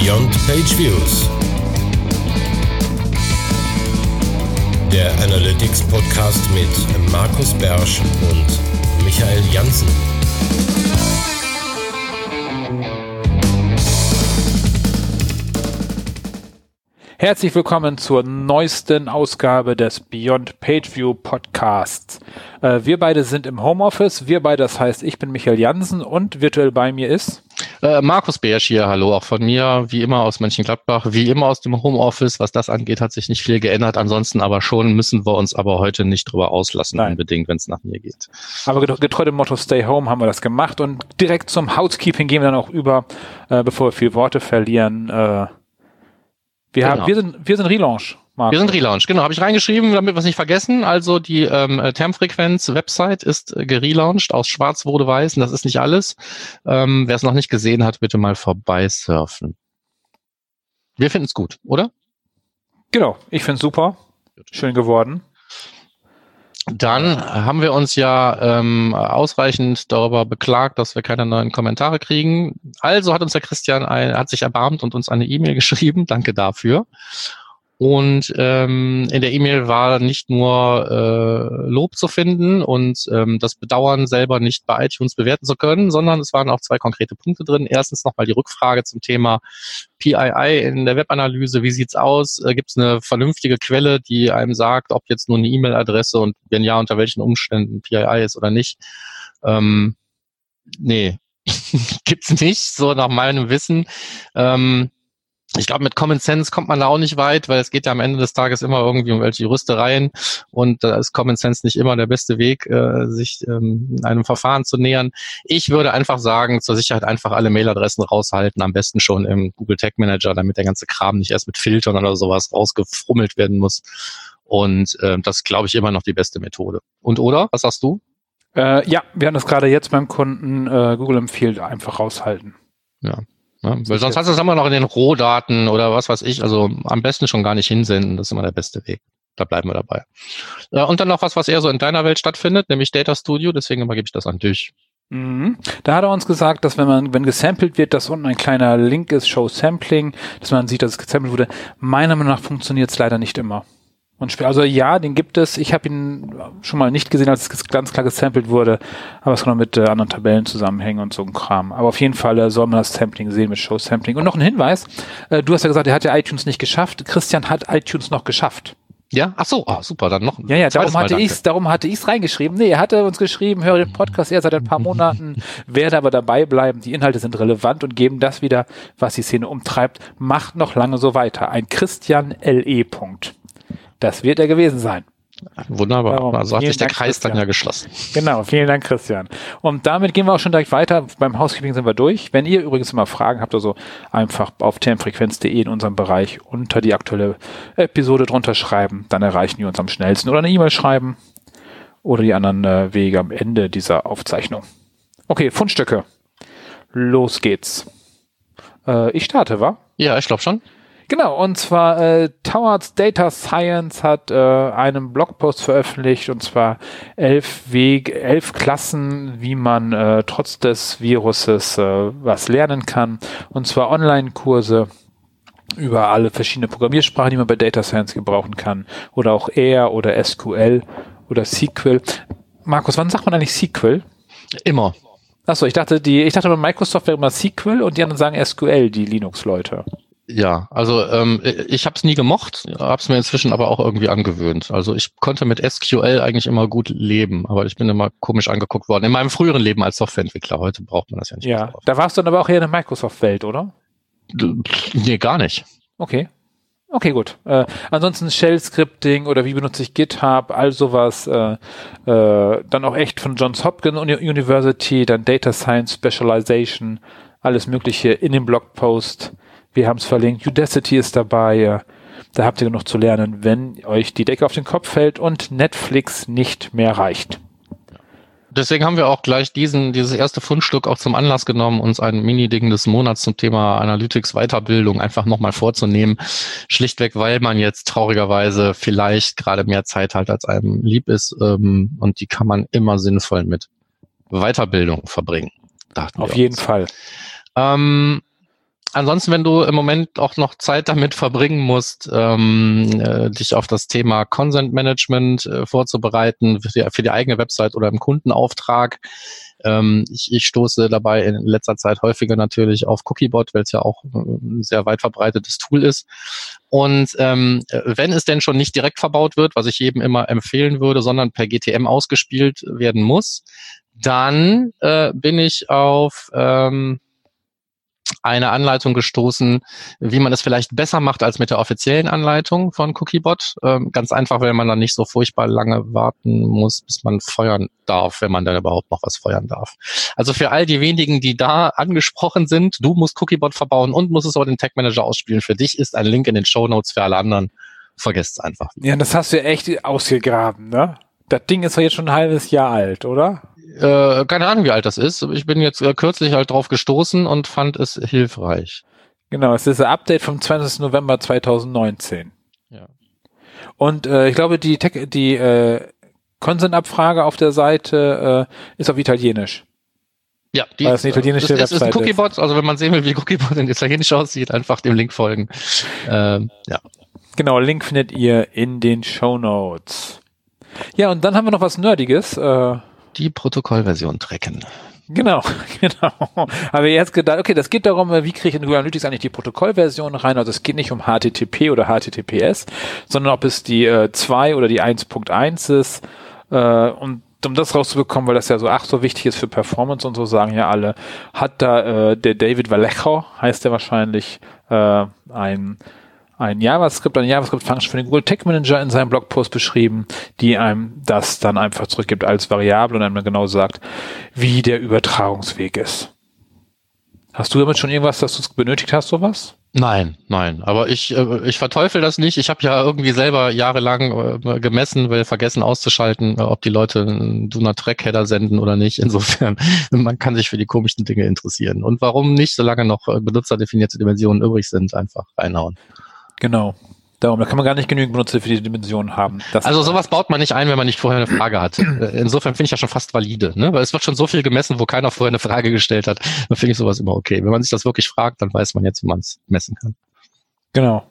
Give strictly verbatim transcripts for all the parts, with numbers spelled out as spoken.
Beyond Page Views, der Analytics Podcast mit Markus Bersch und Michael Janssen. Herzlich willkommen zur neuesten Ausgabe des Beyond Pageview Podcasts. Äh, wir beide sind im Homeoffice. Wir beide, das heißt, ich bin Michael Janssen und virtuell bei mir ist äh, Markus Bersch hier. Hallo, auch von mir, wie immer aus Mönchengladbach, wie immer aus dem Homeoffice. Was das angeht, hat sich nicht viel geändert. Ansonsten aber schon müssen wir uns aber heute nicht drüber auslassen, Nein. unbedingt, wenn es nach mir geht. Aber getreu dem Motto Stay Home haben wir das gemacht und direkt zum Housekeeping gehen wir dann auch über, äh, bevor wir viele Worte verlieren. Äh, Wir, genau. haben, wir sind, wir sind Relaunch, Marc. Wir sind Relaunch, genau. Habe ich reingeschrieben, damit wir es nicht vergessen. Also die ähm, Termfrequenz-Website ist äh, gelauncht. Aus schwarz wurde weiß und das ist nicht alles. Ähm, wer es noch nicht gesehen hat, bitte mal vorbeisurfen. Wir finden es gut, oder? Genau, ich finde es super. Schön geworden. Dann haben wir uns ja ähm, ausreichend darüber beklagt, dass wir keine neuen Kommentare kriegen. Also hat uns der Christian ein, hat sich erbarmt und uns eine E-Mail geschrieben. Danke dafür. Und ähm, in der E-Mail war nicht nur äh, Lob zu finden und ähm, das Bedauern, selber nicht bei iTunes bewerten zu können, sondern es waren auch zwei konkrete Punkte drin. Erstens nochmal die Rückfrage zum Thema P I I in der Webanalyse. Wie sieht's aus? Äh, Gibt es eine vernünftige Quelle, die einem sagt, ob jetzt nur eine E-Mail-Adresse und wenn ja, unter welchen Umständen P I I ist oder nicht? Ähm, nee, gibt's nicht, so nach meinem Wissen. Ähm, Ich glaube, mit Common Sense kommt man da auch nicht weit, weil es geht ja am Ende des Tages immer irgendwie um welche Juristereien und da ist Common Sense nicht immer der beste Weg, äh, sich ähm, einem Verfahren zu nähern. Ich würde einfach sagen, zur Sicherheit einfach alle Mailadressen raushalten, am besten schon im Google Tag Manager, damit der ganze Kram nicht erst mit Filtern oder sowas rausgefrummelt werden muss. Und äh, das glaube ich immer noch die beste Methode. Und oder? Was sagst du? Äh, ja, wir haben das gerade jetzt beim Kunden. Äh, Google empfiehlt einfach raushalten. Ja. Ja, weil sonst hast du es immer noch in den Rohdaten oder was weiß ich, also am besten schon gar nicht hinsenden, das ist immer der beste Weg. Da bleiben wir dabei. Ja, und dann noch was, was eher so in deiner Welt stattfindet, nämlich Data Studio, deswegen übergebe ich das an dich. Mhm. Da hat er uns gesagt, dass wenn man, wenn gesampelt wird, dass unten ein kleiner Link ist, Show Sampling, dass man sieht, dass es gesampelt wurde. Meiner Meinung nach funktioniert es leider nicht immer. Und also ja, den gibt es. Ich habe ihn schon mal nicht gesehen, als es ganz klar gesampelt wurde, aber es kann auch mit äh, anderen Tabellen zusammenhängen und so ein Kram. Aber auf jeden Fall äh, soll man das Sampling sehen mit Show Sampling. Und noch ein Hinweis, äh, du hast ja gesagt, er hat ja iTunes nicht geschafft. Christian hat iTunes noch geschafft. Ja, ach so, oh, super, dann noch. Ja, ja, darum hatte ich's, darum hatte ich's reingeschrieben. Nee, er hatte uns geschrieben, höre den Podcast erst seit ein paar Monaten, werde aber dabei bleiben. Die Inhalte sind relevant und geben das wieder, was die Szene umtreibt. Macht noch lange so weiter. Ein Christian L E. Punkt. Das wird er gewesen sein. Wunderbar. Darum, also hat sich der Dank, Kreis Christian. dann ja geschlossen. Genau, vielen Dank, Christian. Und damit gehen wir auch schon direkt weiter. Beim Housekeeping sind wir durch. Wenn ihr übrigens immer Fragen habt, also einfach auf termfrequenz punkt de in unserem Bereich unter die aktuelle Episode drunter schreiben, dann erreichen wir uns am schnellsten. Oder eine E-Mail schreiben oder die anderen äh, Wege am Ende dieser Aufzeichnung. Okay, Fundstücke. Los geht's. Äh, ich starte, wa? Ja, ich glaube schon. Genau, und zwar äh, Towards Data Science hat äh, einen Blogpost veröffentlicht, und zwar elf Wege, elf Klassen, wie man äh, trotz des Viruses äh, was lernen kann, und zwar Online-Kurse über alle verschiedene Programmiersprachen, die man bei Data Science gebrauchen kann, oder auch R oder S Q L oder S Q L. Markus, wann sagt man eigentlich S Q L? Immer. Achso, ich dachte, die, ich dachte bei Microsoft wäre immer S Q L und die anderen sagen S Q L, die Linux-Leute. Ja, also ähm, ich habe es nie gemocht, habe es mir inzwischen aber auch irgendwie angewöhnt. Also ich konnte mit S Q L eigentlich immer gut leben, aber ich bin immer komisch angeguckt worden. In meinem früheren Leben als Softwareentwickler, heute braucht man das ja nicht. Ja, da warst du dann aber auch eher in der Microsoft-Welt, oder? Nee, gar nicht. Okay. Okay, gut. Äh, ansonsten Shell-Scripting oder wie benutze ich GitHub, all sowas. Äh, äh, dann auch echt von Johns Hopkins University, dann Data Science Specialization, alles Mögliche in dem Blogpost. Wir haben es verlinkt. Udacity ist dabei. Da habt ihr genug zu lernen, wenn euch die Decke auf den Kopf fällt und Netflix nicht mehr reicht. Deswegen haben wir auch gleich diesen, dieses erste Fundstück auch zum Anlass genommen, uns ein Mini-Ding des Monats zum Thema Analytics Weiterbildung einfach nochmal vorzunehmen. Schlichtweg, weil man jetzt traurigerweise vielleicht gerade mehr Zeit hat, als einem lieb ist. Ähm, und die kann man immer sinnvoll mit Weiterbildung verbringen. Auf jeden Fall. Ähm, ansonsten, wenn du im Moment auch noch Zeit damit verbringen musst, ähm, äh, dich auf das Thema Consent Management äh, vorzubereiten für die, für die eigene Website oder im Kundenauftrag, ähm, ich, ich stoße dabei in letzter Zeit häufiger natürlich auf Cookiebot, weil es ja auch ein sehr weit verbreitetes Tool ist. Und ähm, wenn es denn schon nicht direkt verbaut wird, was ich jedem immer empfehlen würde, sondern per G T M ausgespielt werden muss, dann äh, bin ich auf ähm, eine Anleitung gestoßen, wie man es vielleicht besser macht als mit der offiziellen Anleitung von Cookiebot. Ähm, ganz einfach, weil man dann nicht so furchtbar lange warten muss, bis man feuern darf, wenn man dann überhaupt noch was feuern darf. Also für all die wenigen, die da angesprochen sind, du musst Cookiebot verbauen und musst es aber den Tag Manager ausspielen. Für dich ist ein Link in den Shownotes, für alle anderen vergesst es einfach. Ja, das hast du ja echt ausgegraben, ne? Das Ding ist doch jetzt schon ein halbes Jahr alt, oder? Äh, keine Ahnung, wie alt das ist. Ich bin jetzt äh, kürzlich halt drauf gestoßen und fand es hilfreich. Genau, es ist ein Update vom zwanzigsten November zweitausendneunzehn. Ja. Und äh, ich glaube, die Tech, die äh, Consent-Abfrage auf der Seite äh, ist auf Italienisch. Ja, die Weil es eine italienische ist, ist ein Webseite Cookiebot, ist. Also wenn man sehen will, wie Cookiebot in Italienisch aussieht, einfach dem Link folgen. Ähm, ja. Genau, Link findet ihr in den Shownotes. Ja, und dann haben wir noch was Nerdiges. Äh, Die Protokollversion tracken. Genau, genau. Aber jetzt gedacht, okay, das geht darum, wie kriege ich in Google Analytics eigentlich die Protokollversion rein? Also es geht nicht um H T T P oder H T T P S, sondern ob es die äh, zwei oder die eins Punkt eins ist. Äh, und um das rauszubekommen, weil das ja so ach so wichtig ist für Performance und so, sagen ja alle, hat da äh, der David Vallejo, heißt der wahrscheinlich, äh, ein ein JavaScript, eine JavaScript-Function für den Google Tag Manager in seinem Blogpost beschrieben, die einem das dann einfach zurückgibt als Variable und einem dann genau sagt, wie der Übertragungsweg ist. Hast du damit schon irgendwas, dass du es benötigt hast, sowas? Nein, nein. Aber ich, äh, ich verteufel das nicht. Ich habe ja irgendwie selber jahrelang äh, gemessen, weil vergessen auszuschalten, äh, ob die Leute einen Do Not Track Header senden oder nicht. Insofern, man kann sich für die komischen Dinge interessieren. Und warum nicht, solange noch äh, benutzerdefinierte Dimensionen übrig sind, einfach reinhauen. Genau. Darum, da kann man gar nicht genügend Benutzer für die Dimensionen haben. Das also sowas baut man nicht ein, wenn man nicht vorher eine Frage hat. Insofern finde ich das schon fast valide, ne? Weil es wird schon so viel gemessen, wo keiner vorher eine Frage gestellt hat. Dann finde ich sowas immer okay. Wenn man sich das wirklich fragt, dann weiß man jetzt, wie man es messen kann. Genau.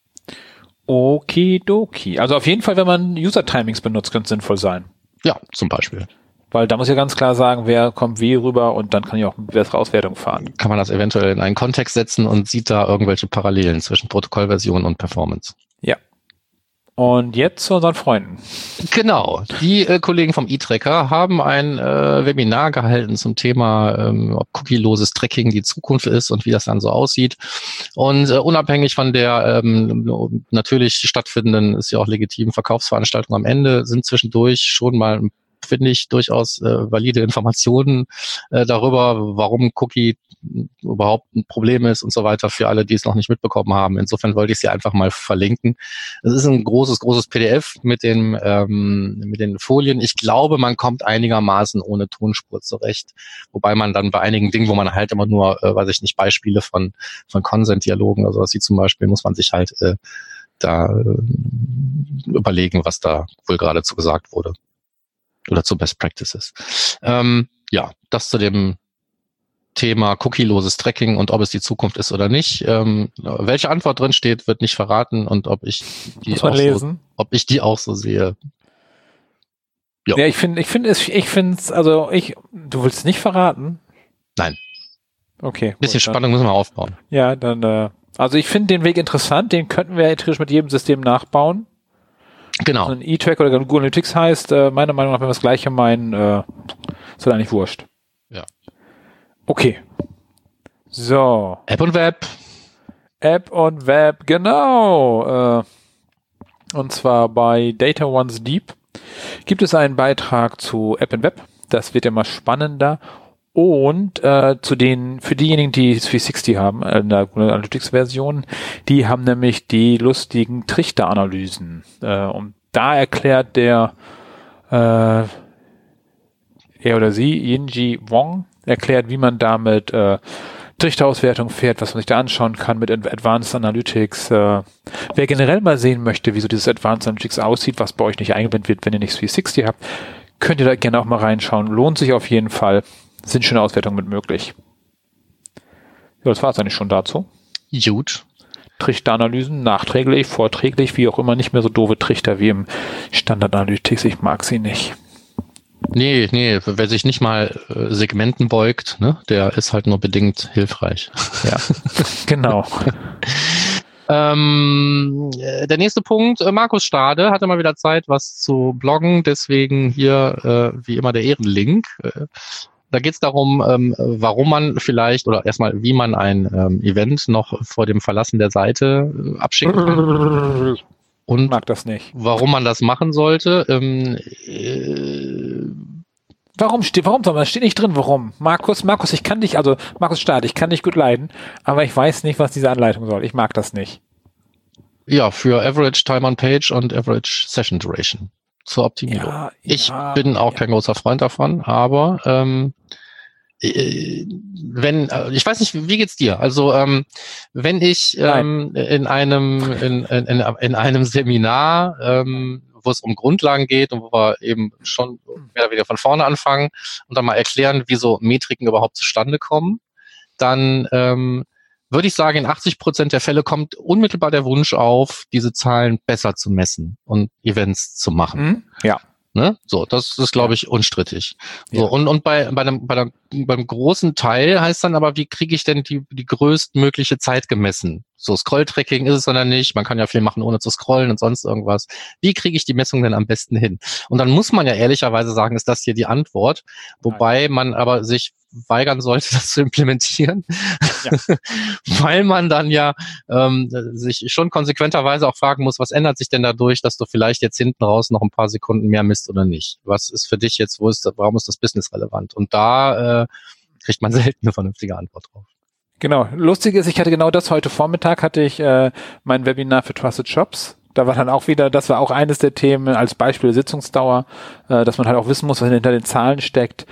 Okidoki. Also auf jeden Fall, wenn man User-Timings benutzt, könnte es sinnvoll sein. Ja, zum Beispiel. Weil da muss ja ganz klar sagen, wer kommt wie rüber und dann kann ich auch eine bessere Auswertung fahren. Kann man das eventuell in einen Kontext setzen und sieht da irgendwelche Parallelen zwischen Protokollversion und Performance. Ja. Und jetzt zu unseren Freunden. Genau. Die äh, Kollegen vom eTracker haben ein äh, Webinar gehalten zum Thema, ähm, ob cookieloses Tracking die Zukunft ist und wie das dann so aussieht. Und äh, unabhängig von der ähm, natürlich stattfindenden, ist ja auch legitimen Verkaufsveranstaltung am Ende, sind zwischendurch schon mal ein finde ich durchaus äh, valide Informationen äh, darüber, warum Cookie überhaupt ein Problem ist und so weiter für alle, die es noch nicht mitbekommen haben. Insofern wollte ich sie einfach mal verlinken. Es ist ein großes, großes P D F mit den, ähm, mit den Folien. Ich glaube, man kommt einigermaßen ohne Tonspur zurecht, wobei man dann bei einigen Dingen, wo man halt immer nur, äh, weiß ich nicht, Beispiele von, von Consent-Dialogen oder sowas wie zum Beispiel, muss man sich halt äh, da äh, überlegen, was da wohl geradezu gesagt wurde. Oder zu Best Practices. Ähm, ja, das zu dem Thema cookieloses Tracking und ob es die Zukunft ist oder nicht. Ähm, welche Antwort drin steht, wird nicht verraten und ob ich die auch so, ob ich die auch so sehe. Jo. Ja, ich finde, ich finde es, ich finde es, also ich, du willst es nicht verraten? Nein. Okay. Ein bisschen gut, Spannung dann, müssen wir aufbauen. Ja, dann, äh, also ich finde den Weg interessant, den könnten wir theoretisch mit jedem System nachbauen. Genau. Also ein eTracker oder Google Analytics heißt, äh, meiner Meinung nach, wenn wir das Gleiche meinen, äh, ist halt eigentlich wurscht. Ja. Okay. So. App und Web. App und Web, genau. Äh, und zwar bei Data One's Deep gibt es einen Beitrag zu App und Web. Das wird immer spannender. Und äh, zu den, für diejenigen, die dreihundertsechzig haben, in der Analytics-Version, die haben nämlich die lustigen Trichteranalysen. Äh, und da erklärt der äh, er oder sie, Yinji Wong, erklärt, wie man damit äh, Trichterauswertung fährt, was man sich da anschauen kann mit Advanced Analytics. Äh, wer generell mal sehen möchte, wie so dieses Advanced Analytics aussieht, was bei euch nicht eingeblendet wird, wenn ihr nicht dreihundertsechzig habt, könnt ihr da gerne auch mal reinschauen. Lohnt sich auf jeden Fall. Sind schöne Auswertungen mit möglich. Ja, das war es eigentlich schon dazu. Gut. Trichteranalysen, nachträglich, vorträglich, wie auch immer, nicht mehr so doofe Trichter wie im Standard Analytics. Ich mag sie nicht. Nee, nee, wer sich nicht mal äh, Segmenten beugt, ne, der ist halt nur bedingt hilfreich. Ja, genau. ähm, der nächste Punkt, äh, Markus Stade hatte mal wieder Zeit, was zu bloggen, deswegen hier äh, wie immer der Ehrenlink. Äh, da geht es darum, ähm, warum man vielleicht, oder erstmal, wie man ein ähm, Event noch vor dem Verlassen der Seite äh, abschicken kann. Und mag das nicht. Warum man das machen sollte. Ähm, äh, warum steht, warum soll man? Das steht nicht drin, warum. Markus, Markus, ich kann dich, also Markus Stade, ich kann dich gut leiden, aber ich weiß nicht, was diese Anleitung soll. Ich mag das nicht. Ja, für Average Time on Page und Average Session Duration zur Optimierung. Ja, ich ja, bin auch ja. kein großer Freund davon, aber ähm, wenn, ich weiß nicht, wie geht's dir? Also ähm, wenn ich ähm, in einem in, in, in einem Seminar, ähm, wo es um Grundlagen geht und wo wir eben schon mehr oder weniger von vorne anfangen und dann mal erklären, wie so Metriken überhaupt zustande kommen, dann ähm, würde ich sagen, in achtzig Prozent der Fälle kommt unmittelbar der Wunsch auf, diese Zahlen besser zu messen und Events zu machen. Mhm. Ja. Ne? So, das ist, glaube ich, unstrittig. So, ja. und, und bei, bei einem, bei einem, beim großen Teil heißt dann aber, wie kriege ich denn die, die größtmögliche Zeit gemessen? So, Scroll-Tracking ist es oder nicht? Man kann ja viel machen, ohne zu scrollen und sonst irgendwas. Wie kriege ich die Messung denn am besten hin? Und dann muss man ja ehrlicherweise sagen, ist das hier die Antwort. Wobei man aber sich weigern sollte, das zu implementieren, ja. weil man dann ja ähm, sich schon konsequenterweise auch fragen muss, was ändert sich denn dadurch, dass du vielleicht jetzt hinten raus noch ein paar Sekunden mehr misst oder nicht? Was ist für dich jetzt, wo ist, warum ist das Business relevant? Und da äh, kriegt man selten eine vernünftige Antwort drauf. Genau. Lustig ist, ich hatte genau das heute Vormittag, hatte ich äh, mein Webinar für Trusted Shops. Da war dann auch wieder, das war auch eines der Themen als Beispiel Sitzungsdauer, äh, dass man halt auch wissen muss, was hinter den Zahlen steckt.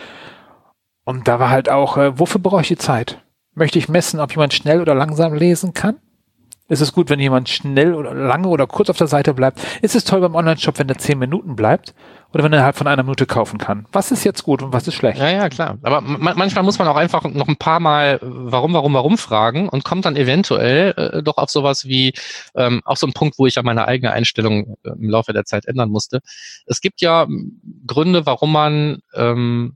Und da war halt auch, äh, wofür brauche ich die Zeit? Möchte ich messen, ob jemand schnell oder langsam lesen kann? Ist es gut, wenn jemand schnell oder lange oder kurz auf der Seite bleibt? Ist es toll beim Online-Shop, wenn er zehn Minuten bleibt? Oder wenn er halt von einer Minute kaufen kann? Was ist jetzt gut und was ist schlecht? Ja, ja, klar. Aber ma- manchmal muss man auch einfach noch ein paar Mal warum, warum, warum fragen und kommt dann eventuell äh, doch auf sowas wie, ähm, auf so einen Punkt, wo ich ja meine eigene Einstellung äh, im Laufe der Zeit ändern musste. Es gibt ja Gründe, warum man ähm,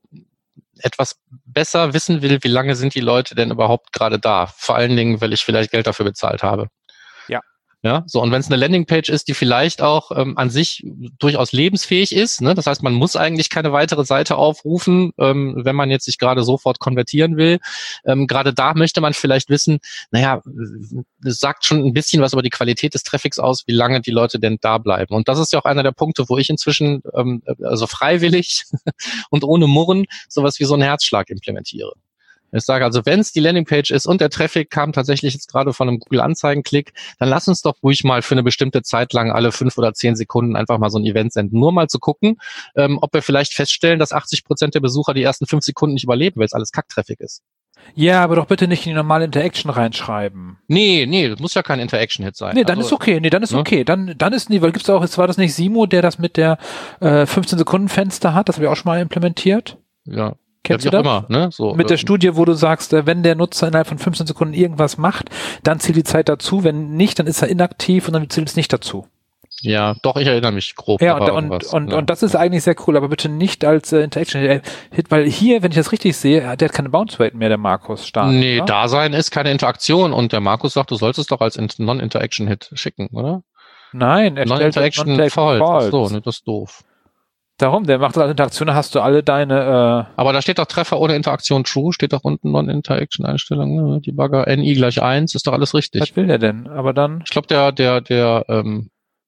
etwas besser wissen will, wie lange sind die Leute denn überhaupt gerade da. Vor allen Dingen, weil ich vielleicht Geld dafür bezahlt habe. Ja. Ja, so, und wenn es eine Landingpage ist, die vielleicht auch ähm, an sich durchaus lebensfähig ist, ne, das heißt, man muss eigentlich keine weitere Seite aufrufen, ähm, wenn man jetzt sich gerade sofort konvertieren will. Ähm, gerade da möchte man vielleicht wissen, naja, es sagt schon ein bisschen was über die Qualität des Traffics aus, wie lange die Leute denn da bleiben. Und das ist ja auch einer der Punkte, wo ich inzwischen, ähm, also freiwillig und ohne Murren, sowas wie so einen Herzschlag implementiere. Ich sage also, wenn es die Landingpage ist und der Traffic kam tatsächlich jetzt gerade von einem Google-Anzeigen-Klick, dann lass uns doch ruhig mal für eine bestimmte Zeit lang alle fünf oder zehn Sekunden einfach mal so ein Event senden. Nur mal zu gucken, ähm, ob wir vielleicht feststellen, dass achtzig Prozent der Besucher die ersten fünf Sekunden nicht überleben, weil es alles Kack-Traffic ist. Ja, aber doch bitte nicht in die normale Interaction reinschreiben. Nee, nee, das muss ja kein Interaction-Hit sein. Nee, dann also, ist okay. Nee, dann ist ne? okay. Dann, dann ist nie, weil gibt's auch, jetzt war das nicht Simo, der das mit der äh, fünfzehn Sekunden Fenster hat, das habe ich auch schon mal implementiert. Ja. Kennst ja, du das? Immer, ne? So, mit der Studie, wo du sagst, wenn der Nutzer innerhalb von fünfzehn Sekunden irgendwas macht, dann zählt die Zeit dazu. Wenn nicht, dann ist er inaktiv und dann zählt es nicht dazu. Ja, doch, ich erinnere mich grob. Ja, und, und, was, und, ja. und das ist eigentlich sehr cool, aber bitte nicht als äh, Interaction-Hit, weil hier, wenn ich das richtig sehe, der hat keine Bounce-Rate mehr, der Markus Stade. Nee, oder? Dasein ist keine Interaktion und der Markus sagt, du solltest es doch als Non-Interaction-Hit schicken, oder? Nein, er Non-Interaction stellt false. False. Ach so, ne, das ist doof. Darum, der macht das als Interaktion, da hast du alle deine... Äh Aber da steht doch Treffer ohne Interaktion true, steht doch unten Non-Interaction-Einstellung, ne? Debugger N I gleich eins, ist doch alles richtig. Was will der denn? Aber dann... Ich glaube, der, der, der, ähm,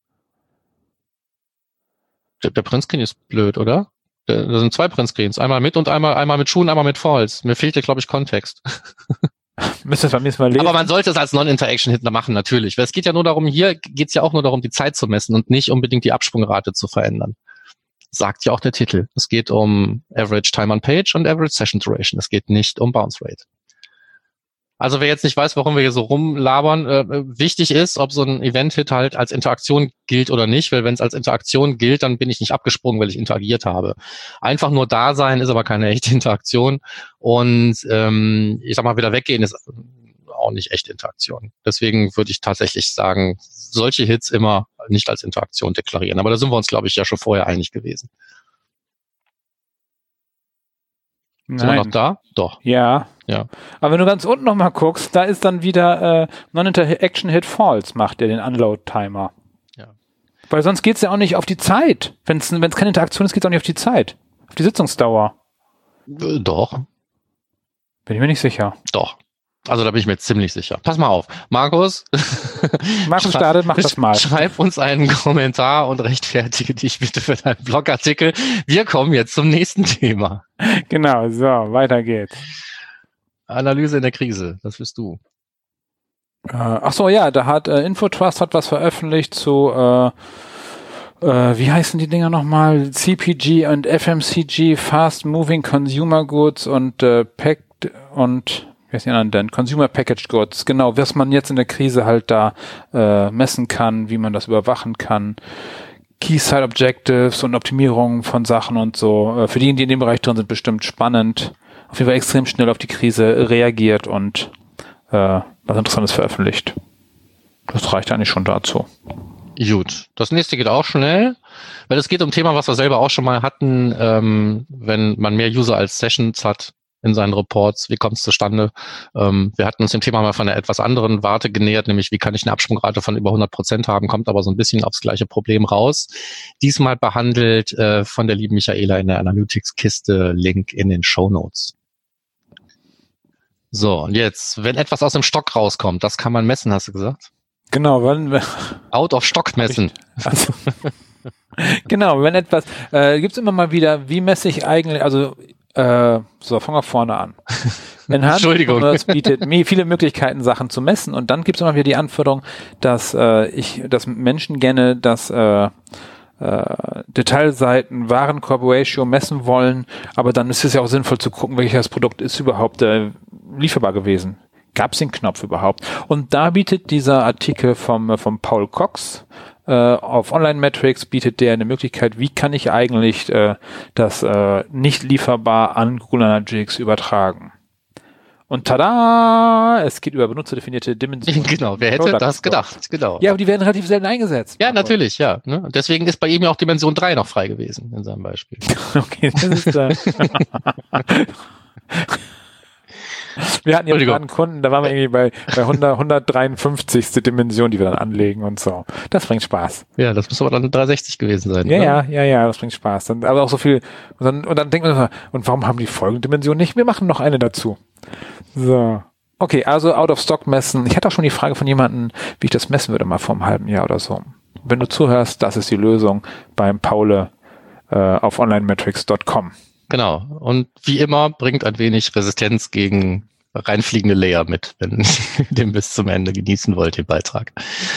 der, der Printscreen ist blöd, oder? Der, da sind zwei Printscreens, einmal mit und einmal, einmal mit Schuhen, einmal mit False. Mir fehlt ja, glaube ich, Kontext. Müsste es beim nächsten Mal lesen. Aber man sollte es als Non-Interaction-Hit machen, natürlich. Weil es geht ja nur darum, hier geht es ja auch nur darum, die Zeit zu messen und nicht unbedingt die Absprungrate zu verändern. Sagt ja auch der Titel. Es geht um Average Time on Page und Average Session Duration. Es geht nicht um Bounce Rate. Also wer jetzt nicht weiß, warum wir hier so rumlabern, äh, wichtig ist, ob so ein Event-Hit halt als Interaktion gilt oder nicht, weil wenn es als Interaktion gilt, dann bin ich nicht abgesprungen, weil ich interagiert habe. Einfach nur da sein ist aber keine echte Interaktion und ähm, ich sag mal, wieder weggehen ist auch nicht echte Interaktion. Deswegen würde ich tatsächlich sagen, solche Hits immer nicht als Interaktion deklarieren. Aber da sind wir uns, glaube ich, ja schon vorher einig gewesen. Nein. Sind wir noch da? Doch. Ja. Ja. Aber wenn du ganz unten nochmal guckst, da ist dann wieder äh, Non-Interaction-Hit False, macht der den Unload-Timer. Ja. Weil sonst geht's ja auch nicht auf die Zeit. Wenn es keine Interaktion ist, geht's auch nicht auf die Zeit. Auf die Sitzungsdauer. Äh, doch. Bin ich mir nicht sicher. Doch. Also da bin ich mir ziemlich sicher. Pass mal auf. Markus. Markus startet, mach das mal. Schreib uns einen Kommentar und rechtfertige dich bitte für deinen Blogartikel. Wir kommen jetzt zum nächsten Thema. Genau, so, weiter geht's. Analyse in der Krise, das bist du. Äh, ach so, ja, da hat äh, Infotrust hat was veröffentlicht zu, äh, äh, wie heißen die Dinger nochmal? C P G und F M C G, Fast Moving Consumer Goods und äh, Packed und wie heißt die anderen denn? Consumer Packaged Goods, genau, was man jetzt in der Krise halt da äh, messen kann, wie man das überwachen kann. Key Site Objectives und Optimierungen von Sachen und so. Äh, für diejenigen, die in dem Bereich drin sind, bestimmt spannend. Auf jeden Fall extrem schnell auf die Krise reagiert und äh, was Interessantes veröffentlicht. Das reicht eigentlich schon dazu. Gut, das nächste geht auch schnell, weil es geht um ein Thema, was wir selber auch schon mal hatten, ähm, wenn man mehr User als Sessions hat in seinen Reports, wie kommt es zustande? Ähm, wir hatten uns dem Thema mal von einer etwas anderen Warte genähert, nämlich wie kann ich eine Absprungrate von über hundert Prozent haben, kommt aber so ein bisschen aufs gleiche Problem raus. Diesmal behandelt äh, von der lieben Michaela in der Analytics-Kiste, Link in den Shownotes. So, und jetzt, wenn etwas aus dem Stock rauskommt, das kann man messen, hast du gesagt? Genau, wenn Out of Stock messen. Also, genau, wenn etwas, äh, gibt's immer mal wieder, wie messe ich eigentlich, also äh, so, fangen wir vorne an. Entschuldigung. Es bietet mir viele Möglichkeiten, Sachen zu messen und dann gibt's immer wieder die Anforderung, dass äh, ich, dass Menschen gerne das äh, äh, Detailseiten, Warenkorb-Ratio messen wollen, aber dann ist es ja auch sinnvoll zu gucken, welches Produkt ist überhaupt äh, lieferbar gewesen. Gab es den Knopf überhaupt? Und da bietet dieser Artikel vom, vom Paul Cox äh, auf Online Metrics, bietet der eine Möglichkeit, wie kann ich eigentlich äh, das äh, nicht lieferbar an Google Analytics übertragen. Und tada, es geht über benutzerdefinierte Dimensionen. Genau, wer hätte das gedacht? Genau. Ja, aber die werden relativ selten eingesetzt. Ja, natürlich, ja. Ne? Deswegen ist bei ihm ja auch Dimension drei noch frei gewesen in seinem Beispiel. Okay, das ist äh wir hatten ja einen Kunden, da waren wir irgendwie bei, bei hundert, hundertdreiundfünfzig. Dimension, die wir dann anlegen und so. Das bringt Spaß. Ja, das muss aber dann dreihundertsechzig gewesen sein. Ja, oder? ja, ja, ja, das bringt Spaß. Dann, aber auch so viel, und dann, und dann denkt man, und warum haben die folgende Dimension nicht? Wir machen noch eine dazu. So. Okay, also out of stock messen. Ich hatte auch schon die Frage von jemandem, wie ich das messen würde, mal vor einem halben Jahr oder so. Wenn du zuhörst, das ist die Lösung beim Paule äh, auf online metrics Punkt com. Genau. Und wie immer bringt ein wenig Resistenz gegen reinfliegende Layer mit, wenn ihr den bis zum Ende genießen wollt, den Beitrag.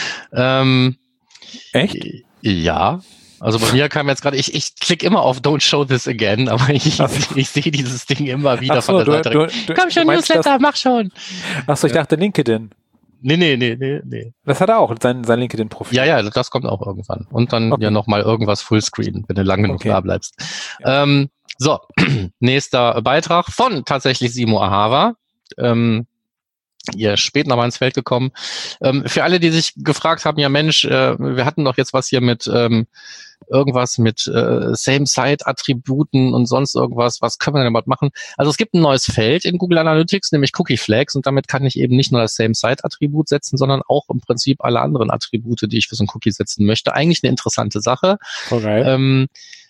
Ähm, Echt? Ja. Also bei mir kam jetzt gerade, ich, ich klicke immer auf Don't Show This Again, aber ich, ich sehe dieses Ding immer wieder so, von der du, Seite. Du, du, Komm schon, Newsletter, das? Mach schon. Achso, ich ja. dachte LinkedIn. Nee, nee, nee, nee, nee. Das hat er auch, sein, sein LinkedIn-Profil. Ja, ja, das kommt auch irgendwann. Und dann okay. ja nochmal irgendwas Fullscreen, wenn du lang genug okay. da bleibst. Ja. Ähm, so, nächster Beitrag von tatsächlich Simo Ahava. Ähm, ihr spät nochmal ins Feld gekommen. Ähm, für alle, die sich gefragt haben, ja Mensch, äh, wir hatten doch jetzt was hier mit ähm, irgendwas mit äh, Same-Site-Attributen und sonst irgendwas. Was können wir denn damit machen? Also es gibt ein neues Feld in Google Analytics, nämlich Cookie Flags, und damit kann ich eben nicht nur das Same-Site-Attribut setzen, sondern auch im Prinzip alle anderen Attribute, die ich für so ein Cookie setzen möchte. Eigentlich eine interessante Sache. Okay. Ähm,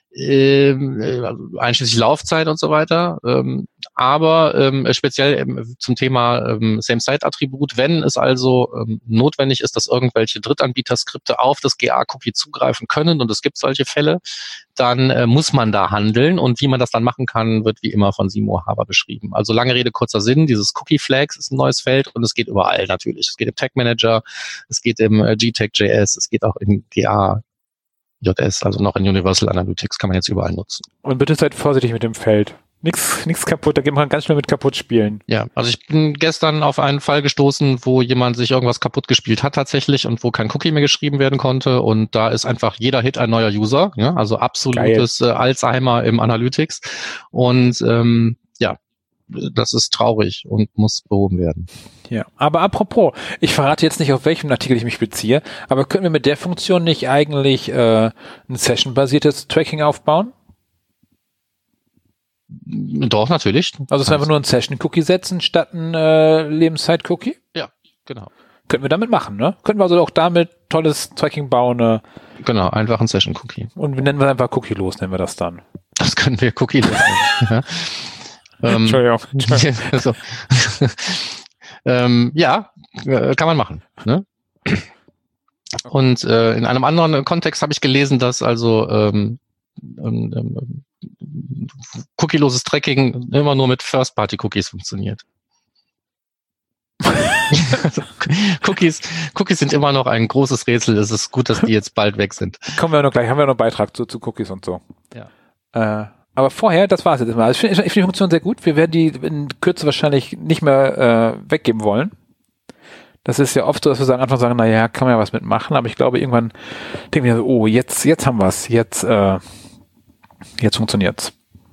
ähm, einschließlich Laufzeit und so weiter, ähm, aber ähm, speziell ähm, zum Thema ähm, Same-Site-Attribut, wenn es also ähm, notwendig ist, dass irgendwelche Drittanbieter-Skripte auf das G A-Cookie zugreifen können, und es gibt solche Fälle, dann äh, muss man da handeln, und wie man das dann machen kann, wird wie immer von Simo Ahava beschrieben. Also lange Rede, kurzer Sinn, dieses Cookie-Flags ist ein neues Feld, und es geht überall natürlich. Es geht im Tag-Manager, es geht im äh, G T A G J S, es geht auch im G A J S, also noch in Universal Analytics, kann man jetzt überall nutzen. Und bitte seid vorsichtig mit dem Feld. Nichts nichts kaputt, da geht man ganz schnell mit kaputt spielen. Ja, also ich bin gestern auf einen Fall gestoßen, wo jemand sich irgendwas kaputt gespielt hat tatsächlich und wo kein Cookie mehr geschrieben werden konnte und da ist einfach jeder Hit ein neuer User, ja, also absolutes äh, Alzheimer im Analytics und ähm, ja, das ist traurig und muss behoben werden. Ja, aber apropos, ich verrate jetzt nicht, auf welchem Artikel ich mich beziehe, aber können wir mit der Funktion nicht eigentlich äh, ein Session-basiertes Tracking aufbauen? Doch, natürlich. Also es ist einfach nur ein Session-Cookie setzen statt ein äh, Lebenszeit-Cookie? Ja, genau. Könnten wir damit machen, ne? Könnten wir also auch damit tolles Tracking bauen. Äh, genau, einfach ein Session-Cookie. Und wir nennen wir einfach Cookie-los, nennen wir das dann. Das können wir Cookie-los nennen. ja. ähm, Entschuldigung. Entschuldigung. also, ähm, ja, äh, kann man machen. Ne? Und äh, in einem anderen Kontext habe ich gelesen, dass also ähm, ähm, cookieloses Tracking immer nur mit First-Party-Cookies funktioniert. also, Cookies, Cookies sind immer noch ein großes Rätsel. Es ist gut, dass die jetzt bald weg sind. Kommen wir noch gleich, haben wir noch einen Beitrag zu, zu Cookies und so. Ja. Äh, aber vorher, das war es jetzt mal. Also ich finde find die Funktion sehr gut. Wir werden die in Kürze wahrscheinlich nicht mehr äh, weggeben wollen. Das ist ja oft so, dass wir am Anfang sagen, naja, kann man ja was mitmachen, aber ich glaube, irgendwann denken wir so, oh, jetzt, jetzt haben wir es, jetzt, äh, jetzt funktioniert's.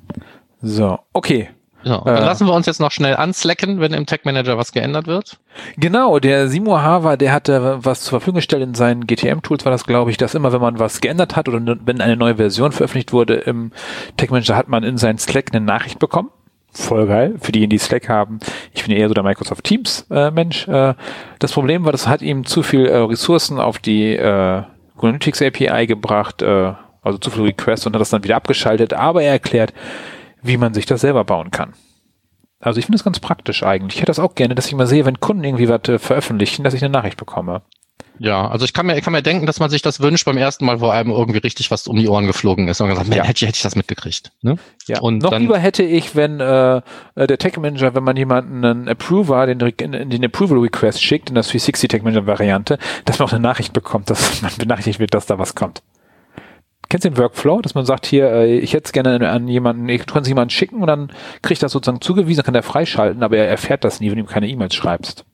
So, okay. So, dann äh, lassen wir uns jetzt noch schnell anslacken, wenn im Tag Manager was geändert wird. Genau, der Simo Hava, der hatte was zur Verfügung gestellt in seinen G T M-Tools, war das, glaube ich, dass immer, wenn man was geändert hat oder wenn eine neue Version veröffentlicht wurde im Tag Manager, hat man in seinen Slack eine Nachricht bekommen. Voll geil. Für diejenigen, die Slack haben. Ich bin eher so der Microsoft Teams äh, Mensch. Äh, das Problem war, das hat ihm zu viel äh, Ressourcen auf die äh, Analytics A P I gebracht, äh, also zu viel Requests und hat das dann wieder abgeschaltet. Aber er erklärt, wie man sich das selber bauen kann. Also ich finde das ganz praktisch eigentlich. Ich hätte das auch gerne, dass ich mal sehe, wenn Kunden irgendwie was äh, veröffentlichen, dass ich eine Nachricht bekomme. Ja, also ich kann mir, ich kann mir denken, dass man sich das wünscht beim ersten Mal, wo einem irgendwie richtig was um die Ohren geflogen ist und man gesagt, ja. hätte, hätte ich das mitgekriegt. Ne? Ja. Und noch dann, lieber hätte ich, wenn äh, der Tag Manager, wenn man jemanden einen Approver, den, in den Approval Request schickt, in der dreihundertsechzig Tag Manager Variante, dass man auch eine Nachricht bekommt, dass man benachrichtigt wird, dass da was kommt. Kennst du den Workflow, dass man sagt, hier, äh, ich hätte es gerne an jemanden, ich kann es jemanden schicken und dann kriegt das sozusagen zugewiesen, kann er freischalten, aber er erfährt das nie, wenn du ihm keine E-Mails schreibst.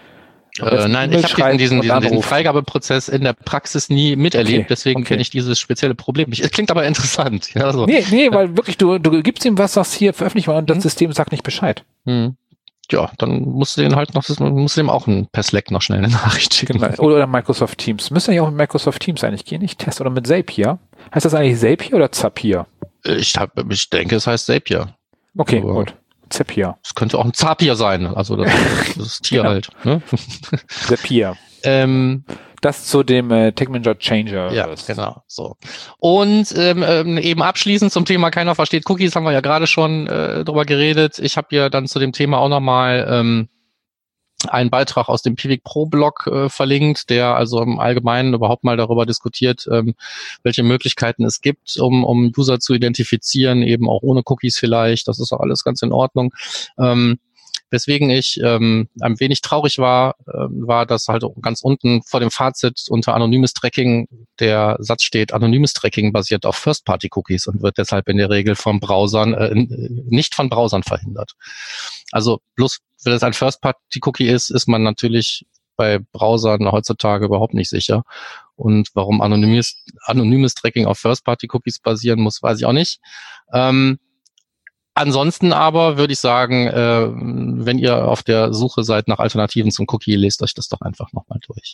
Äh, nein, ich habe diesen, diesen, diesen Freigabeprozess in der Praxis nie miterlebt, okay, deswegen okay. kenne ich dieses spezielle Problem nicht. Es klingt aber interessant. Ja, so. Nee, nee, weil wirklich, du, du gibst ihm was, was hier veröffentlicht war und das hm. System sagt nicht Bescheid. Hm. Ja, dann musst du den halt noch, musst du dem auch ein, per Slack noch schnell eine Nachricht schicken. Genau. Oder Microsoft Teams. Müsste ja auch mit Microsoft Teams eigentlich gehen, nicht Test oder mit Zapier. Heißt das eigentlich Zapier oder Zapier? Ich, hab, ich denke, es heißt Zapier. Okay, aber gut. Zapier. Es könnte auch ein Zapier sein, also das, das Tier genau. halt. Ne? Zapier. ähm, das zu dem äh, Tag Manager Changer. Ja, ist. Genau. So. Und ähm, eben abschließend zum Thema keiner versteht Cookies, haben wir ja gerade schon äh, drüber geredet. Ich habe ja dann zu dem Thema auch nochmal ähm, einen Beitrag aus dem Pivik Pro Blog äh, verlinkt, der also im Allgemeinen überhaupt mal darüber diskutiert, ähm, welche Möglichkeiten es gibt, um, um User zu identifizieren, eben auch ohne Cookies vielleicht. Das ist auch alles ganz in Ordnung. Ähm, weswegen ich ähm, ein wenig traurig war, ähm, war, dass halt ganz unten vor dem Fazit unter anonymes Tracking der Satz steht, anonymes Tracking basiert auf First-Party-Cookies und wird deshalb in der Regel von Browsern, äh, nicht von Browsern verhindert. Also bloß, wenn es ein First-Party-Cookie ist, ist man natürlich bei Browsern heutzutage überhaupt nicht sicher. Und warum anonymes, anonymes Tracking auf First-Party-Cookies basieren muss, weiß ich auch nicht. Ähm, ansonsten aber würde ich sagen, äh, wenn ihr auf der Suche seid nach Alternativen zum Cookie, lest euch das doch einfach nochmal durch.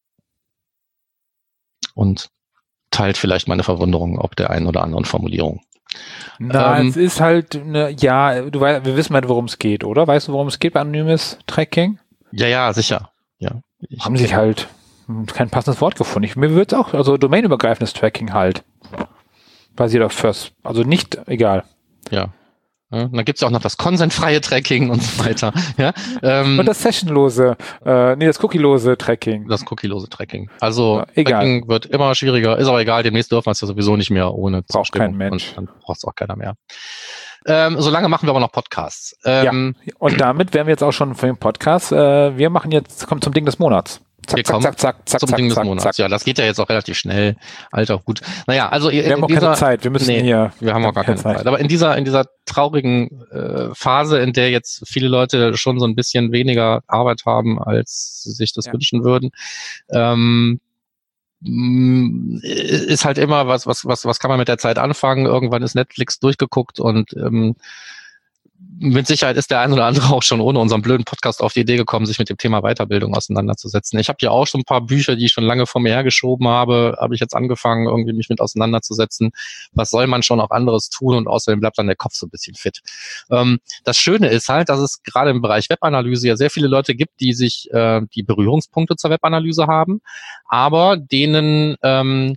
Und teilt vielleicht meine Verwunderung ob der einen oder anderen Formulierung. Na, ähm, es ist halt eine, ja, du weißt, wir wissen halt, worum es geht, oder? Weißt du, worum es geht bei anonymes Tracking? Ja, ja, sicher. Ja. Ich Haben sich halt kein passendes Wort gefunden. Ich, mir würde es auch, also domainübergreifendes Tracking halt. Basiert auf First, also nicht, egal. Ja. Ja, dann gibt's ja auch noch das konsentfreie Tracking und so weiter. Ja, ähm, und das sessionlose, äh, nee, das cookielose Tracking. Das cookielose Tracking. Also ja, egal. Tracking wird immer schwieriger, ist aber egal, demnächst dürfen wir es ja sowieso nicht mehr ohne Braucht kein Mensch. Und dann braucht es auch keiner mehr. Ähm, solange machen wir aber noch Podcasts. Ähm, ja, und damit wären wir jetzt auch schon für den Podcast. Äh, wir machen jetzt, kommt zum Ding des Monats. zack, wir zack, kommen zack, zack, zack, zum Ding des zack, Monats. zack. Ja, das geht ja jetzt auch relativ schnell. Alter Hut. Naja, also wir haben auch dieser, keine Zeit. Wir müssen nee, hier. Wir haben auch gar keine Zeit. Zeit. Aber in dieser in dieser traurigen äh, Phase, in der jetzt viele Leute schon so ein bisschen weniger Arbeit haben, als sie sich das ja. wünschen würden, ähm, ist halt immer was, was, was, was kann man mit der Zeit anfangen? Irgendwann ist Netflix durchgeguckt und ähm, mit Sicherheit ist der ein oder andere auch schon ohne unseren blöden Podcast auf die Idee gekommen, sich mit dem Thema Weiterbildung auseinanderzusetzen. Ich habe ja auch schon ein paar Bücher, die ich schon lange vor mir hergeschoben habe, habe ich jetzt angefangen, irgendwie mich mit auseinanderzusetzen. Was soll man schon auch anderes tun? Und außerdem bleibt dann der Kopf so ein bisschen fit. Ähm, das Schöne ist halt, dass es gerade im Bereich Webanalyse ja sehr viele Leute gibt, die sich äh, die Berührungspunkte zur Webanalyse haben, aber denen ähm,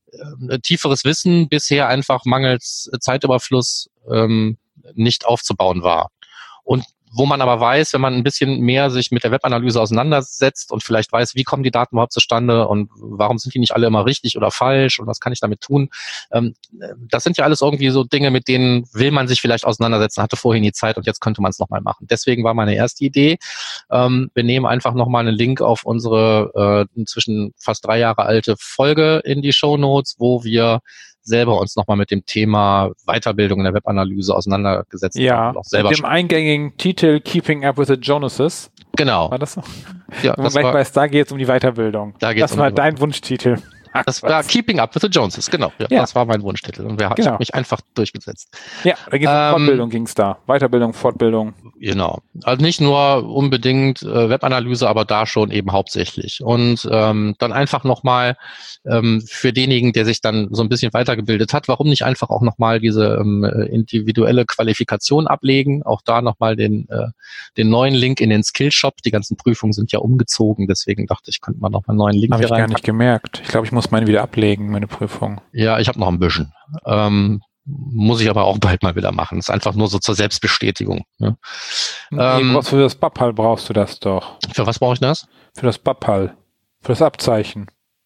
äh, tieferes Wissen bisher einfach mangels Zeitüberfluss ähm, nicht aufzubauen war. Und wo man aber weiß, wenn man ein bisschen mehr sich mit der Webanalyse auseinandersetzt und vielleicht weiß, wie kommen die Daten überhaupt zustande und warum sind die nicht alle immer richtig oder falsch und was kann ich damit tun, ähm, das sind ja alles irgendwie so Dinge, mit denen will man sich vielleicht auseinandersetzen, hatte vorhin die Zeit und jetzt könnte man es nochmal machen. Deswegen war meine erste Idee, ähm, wir nehmen einfach nochmal einen Link auf unsere äh, inzwischen fast drei Jahre alte Folge in die Shownotes, wo wir selber uns nochmal mit dem Thema Weiterbildung in der Webanalyse auseinandergesetzt ja, haben. Ja, selber mit dem eingängigen Titel Keeping Up with the Jonases. Genau. War das so? Ja, das war, weiß, da geht es um die Weiterbildung. Da geht's das war um dein Wunschtitel. Ach, das war Keeping Up with the Joneses, genau. Ja, ja. Das war mein Wunschtitel und wir, genau. Ich habe mich einfach durchgesetzt. Ja, da ging es um ähm, Fortbildung, ging es da. Weiterbildung, Fortbildung. Genau. Also nicht nur unbedingt äh, Webanalyse, aber da schon eben hauptsächlich. Und ähm, dann einfach nochmal ähm, für denjenigen, der sich dann so ein bisschen weitergebildet hat, warum nicht einfach auch nochmal diese ähm, individuelle Qualifikation ablegen? Auch da nochmal den, äh, den neuen Link in den Skillshop. Die ganzen Prüfungen sind ja umgezogen, deswegen dachte ich, könnte man nochmal einen neuen Link Hab hier ich gar nicht gemerkt. Ich glaube, ich muss meine wieder ablegen, meine Prüfung. Ja, ich habe noch ein bisschen. Ähm, muss ich aber auch bald mal wieder machen. Das ist einfach nur so zur Selbstbestätigung. Ja. Nee, ähm, für das Babhal brauchst du das doch. Für was brauche ich das? Für das Babhal. Für das Abzeichen.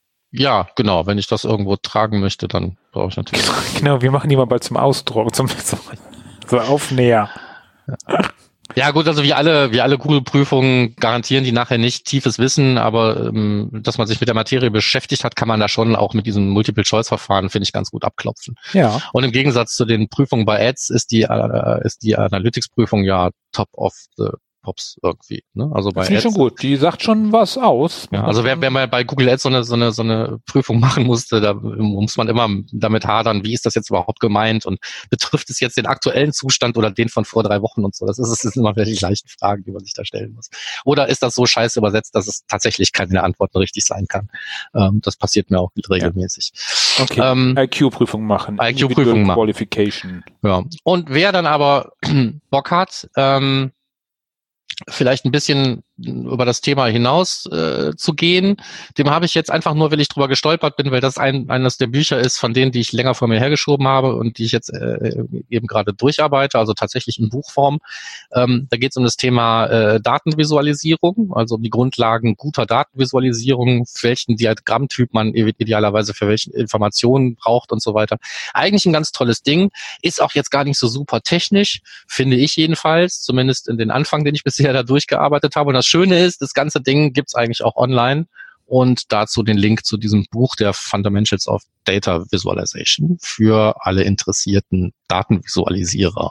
Ja, genau. Wenn ich das irgendwo tragen möchte, dann brauche ich natürlich. Genau, wir machen die mal bald zum Ausdruck, zum so, so Aufnäher. Ja. Ja gut, also wie alle, wie alle Google-Prüfungen garantieren die nachher nicht tiefes Wissen, aber ähm, dass man sich mit der Materie beschäftigt hat, kann man da schon auch mit diesem Multiple-Choice-Verfahren, finde ich, ganz gut abklopfen. Ja. Und im Gegensatz zu den Prüfungen bei Ads ist die äh, ist die Analytics-Prüfung ja top of the Pops irgendwie. Ne? Also bei Ads. Schon gut. Die sagt schon was aus. Ja, also wer, wer mal bei Google Ads so eine, so eine, so eine Prüfung machen musste, da muss man immer damit hadern, wie ist das jetzt überhaupt gemeint und betrifft es jetzt den aktuellen Zustand oder den von vor drei Wochen und so. Das ist, das sind immer die gleichen Fragen, die man sich da stellen muss. Oder ist das so scheiße übersetzt, dass es tatsächlich keine Antwort richtig sein kann? Ähm, das passiert mir auch regelmäßig. Ja. Okay. Ähm, I Q-Prüfung machen. I Q-Prüfung machen. Qualification. Ja. Und wer dann aber Bock hat, ähm, vielleicht ein bisschen über das Thema hinaus äh, zu gehen. Dem habe ich jetzt einfach nur, weil ich drüber gestolpert bin, weil das ein, eines der Bücher ist von denen, die ich länger vor mir hergeschoben habe und die ich jetzt äh, eben gerade durcharbeite, also tatsächlich in Buchform. Ähm, da geht es um das Thema äh, Datenvisualisierung, also um die Grundlagen guter Datenvisualisierung, welchen Diagrammtyp man idealerweise für welche Informationen braucht und so weiter. Eigentlich ein ganz tolles Ding, ist auch jetzt gar nicht so super technisch, finde ich jedenfalls, zumindest in den Anfang, den ich bisher da durchgearbeitet habe. Und das Schöne ist, das ganze Ding gibt's eigentlich auch online und dazu den Link zu diesem Buch der Fundamentals of Data Visualization für alle interessierten Datenvisualisierer.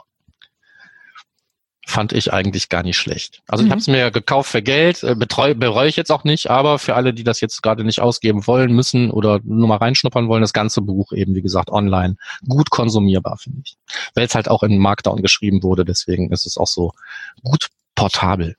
Fand ich eigentlich gar nicht schlecht. Also mhm. ich habe es mir gekauft für Geld, äh, betreu, bereue ich jetzt auch nicht, aber für alle, die das jetzt gerade nicht ausgeben wollen, müssen oder nur mal reinschnuppern wollen, das ganze Buch eben, wie gesagt, online, gut konsumierbar, finde ich. Weil es halt auch in Markdown geschrieben wurde, deswegen ist es auch so gut portabel.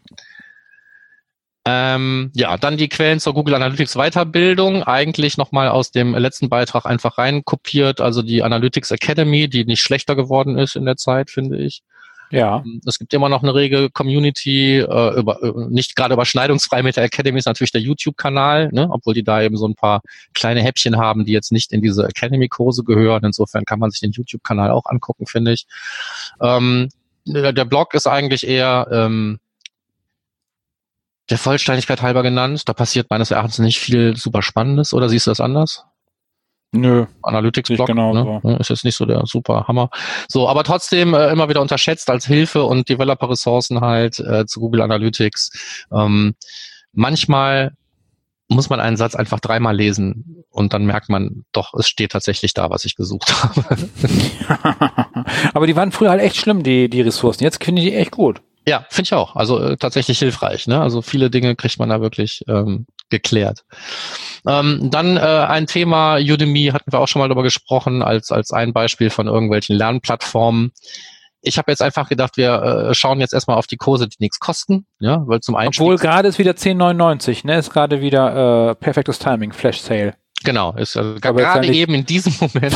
Ähm, ja, dann die Quellen zur Google Analytics Weiterbildung, eigentlich nochmal aus dem letzten Beitrag einfach reinkopiert, also die Analytics Academy, die nicht schlechter geworden ist in der Zeit, finde ich. Ja. Es gibt immer noch eine rege Community, äh, über, nicht gerade überschneidungsfrei mit der Academy ist natürlich der YouTube-Kanal, ne, obwohl die da eben so ein paar kleine Häppchen haben, die jetzt nicht in diese Academy-Kurse gehören. Insofern kann man sich den YouTube-Kanal auch angucken, finde ich. Ähm, der, der Blog ist eigentlich eher ähm, der Vollständigkeit halber genannt. Da passiert meines Erachtens nicht viel super Spannendes. Oder siehst du das anders? Nö. Analytics-Blog, genau ne? so. Ist jetzt nicht so der super Hammer. So, aber trotzdem äh, immer wieder unterschätzt als Hilfe und Developer-Ressourcen halt äh, zu Google Analytics. Ähm, manchmal muss man einen Satz einfach dreimal lesen und dann merkt man, doch, es steht tatsächlich da, was ich gesucht habe. Aber die waren früher halt echt schlimm, die, die Ressourcen. Jetzt finde ich die echt gut. Ja, finde ich auch. Also äh, tatsächlich hilfreich. Ne? Also viele Dinge kriegt man da wirklich ähm, geklärt. Ähm, dann äh, ein Thema, Udemy, hatten wir auch schon mal darüber gesprochen, als als ein Beispiel von irgendwelchen Lernplattformen. Ich habe jetzt einfach gedacht, wir äh, schauen jetzt erstmal auf die Kurse, die nichts kosten, ja, weil zum Einstieg... Obwohl gerade ist wieder zehn neunundneunzig, ne, ist gerade wieder äh, perfektes Timing, Flash Sale. Genau, ist also gerade eben in diesem Moment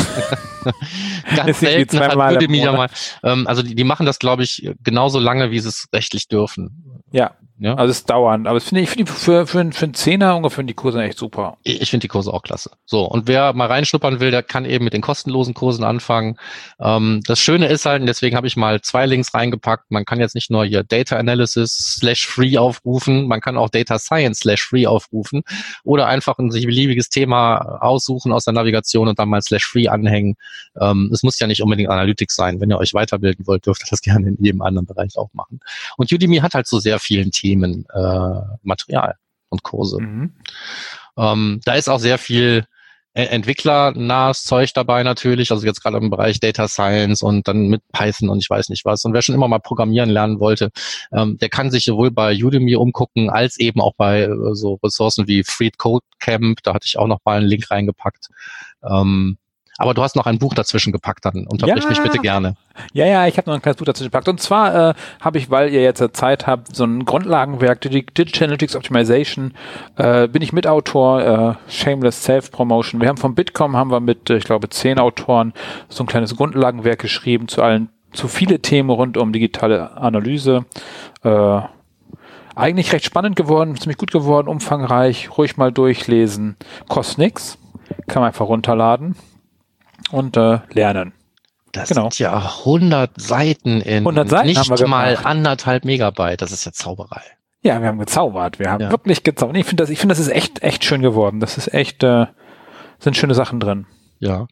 ganz selten hat Udemy ja mal, ähm, also die, die machen das, glaube ich, genauso lange, wie sie es rechtlich dürfen. Ja. Ja. Also es ist dauernd, aber das finde ich, finde ich für, für, für einen Zehner ungefähr die Kurse echt super. Ich finde die Kurse auch klasse. So, und wer mal reinschnuppern will, der kann eben mit den kostenlosen Kursen anfangen. Ähm, das Schöne ist halt, und deswegen habe ich mal zwei Links reingepackt, man kann jetzt nicht nur hier Data Analysis slash free aufrufen, man kann auch Data Science slash free aufrufen oder einfach ein sich beliebiges Thema aussuchen aus der Navigation und dann mal slash free anhängen. Ähm, es muss ja nicht unbedingt Analytics sein. Wenn ihr euch weiterbilden wollt, dürft ihr das gerne in jedem anderen Bereich auch machen. Und Udemy hat halt so sehr vielen Themen Äh, Material und Kurse. Mhm. Ähm, da ist auch sehr viel e- entwicklernahes Zeug dabei natürlich, also jetzt gerade im Bereich Data Science und dann mit Python und ich weiß nicht was. Und wer schon immer mal programmieren lernen wollte, ähm, der kann sich sowohl bei Udemy umgucken, als eben auch bei äh, so Ressourcen wie Free Code Camp, da hatte ich auch noch mal einen Link reingepackt. Ähm, Aber du hast noch ein Buch dazwischen gepackt, dann unterbrich ja. mich bitte gerne. Ja, ja, ich habe noch ein kleines Buch dazwischen gepackt. Und zwar äh, habe ich, weil ihr jetzt Zeit habt, so ein Grundlagenwerk, Digital Analytics Optimization, äh, bin ich Mitautor, äh, Shameless Self-Promotion. Wir haben vom Bitkom, haben wir mit, äh, ich glaube, zehn Autoren so ein kleines Grundlagenwerk geschrieben zu allen, zu viele Themen rund um digitale Analyse. Äh, eigentlich recht spannend geworden, ziemlich gut geworden, umfangreich, ruhig mal durchlesen. Kostet nix, kann man einfach runterladen. Und äh, lernen. Das genau. sind ja hundert Seiten in hundert Seiten nicht haben wir mal anderthalb Megabyte. Das ist ja Zauberei. Ja, wir haben gezaubert. Wir haben ja. wirklich gezaubert. Ich finde das, ich finde, das ist echt, echt schön geworden. Das ist echt, äh, sind schöne Sachen drin. Ja.